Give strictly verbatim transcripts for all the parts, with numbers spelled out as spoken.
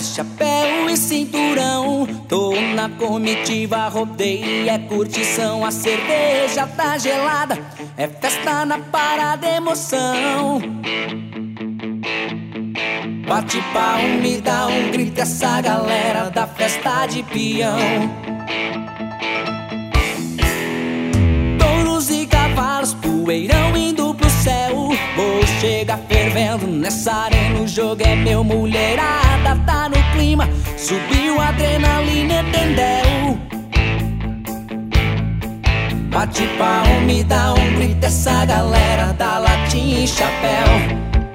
chapéu e cinturão. Tô na comitiva, rodeio, é curtição. A cerveja tá gelada, é festa na parada, emoção. Bate palma, me dá um grito, essa galera da festa de peão. Touros e cavalos, poeirão indo pro céu. Vou chegar fervendo nessa arena, o jogo é meu, mulherada tá no clima. Subiu a adrenalina, entendeu? Bate palma, me dá um grito, essa galera da latinha e chapéu.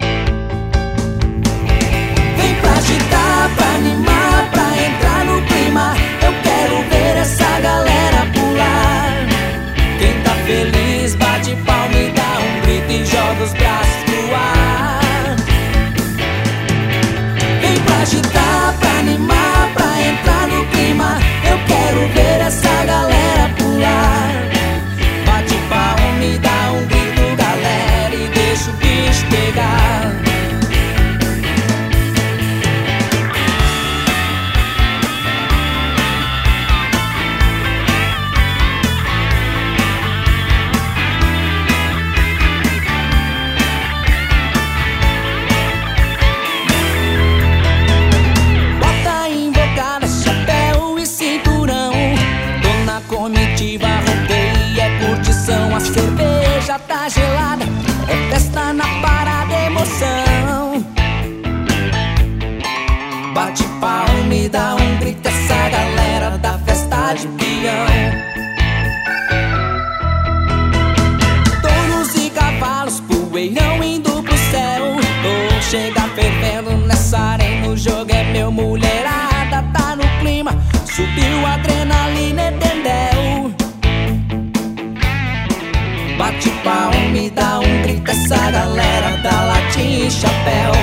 Agitar, pra animar, pra entrar no clima. Eu quero ver essa galera pular. Quem tá feliz bate palma e dá um grito e joga os braços pro ar. Vem pra agitar, pra animar, pra entrar no clima. Eu quero ver essa galera pular. Bate palma e dá um grito, galera, e deixa o bicho pegar. Comitiva, rodeio, é curtição. A cerveja tá gelada, é festa na parada, emoção. Bate palma e dá um grito, essa galera da festa de peão. Touros e cavalos, poeirão indo pro céu. Vou chegar fervendo nessa arena, o jogo é meu, mulherada tá no clima. Subiu a adrenalina, entendeu? Bate palma e dá um grito, essa galera da latinha e chapéu.